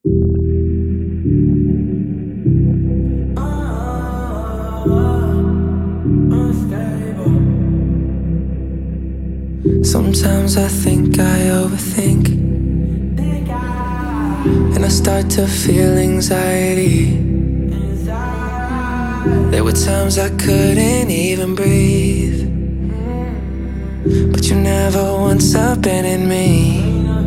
Sometimes I think I overthink, and I start to feel anxiety. There were times I couldn't even breathe, but you never once abandoned me.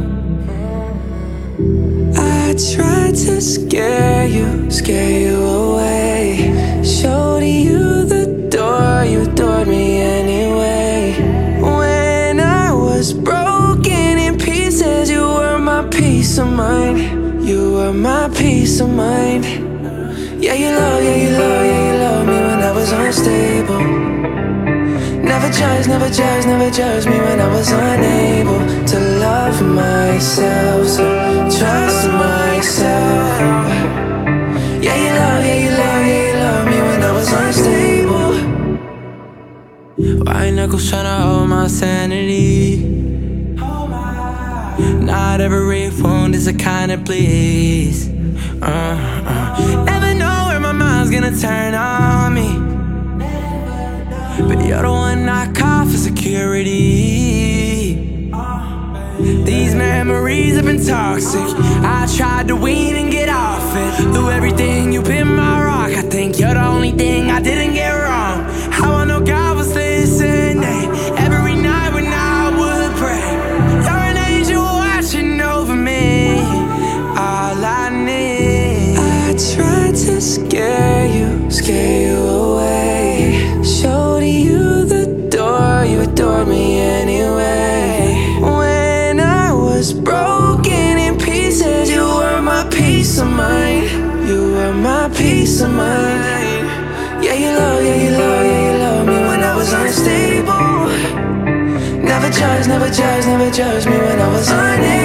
I tried to scare you away. Showed you the door, you adored me anyway. When I was broken in pieces, you were my peace of mind. You were my peace of mind. Yeah, you love me when I was unstable. Never judged me when I was unable to love myself, so trust myself. Yeah, you love me when I was unstable. White knuckles tryna hold my sanity. Not every wound is a kind of please. Never know where my mind's gonna turn on me, but you're the one I call for security. These memories have been toxic. I tried to wean and get off it. Through everything, you've been my rock. I think you're the only thing I didn't get wrong. How I know God was listening every night when I would pray. You're an angel watching over me. All I need. I tried to scare you away. Showed you the door, you adored me anyway. When I was broken in pieces, you were my peace of mind. You were my peace of mind. Yeah, you love me when I was unstable. Never judged me when I was unable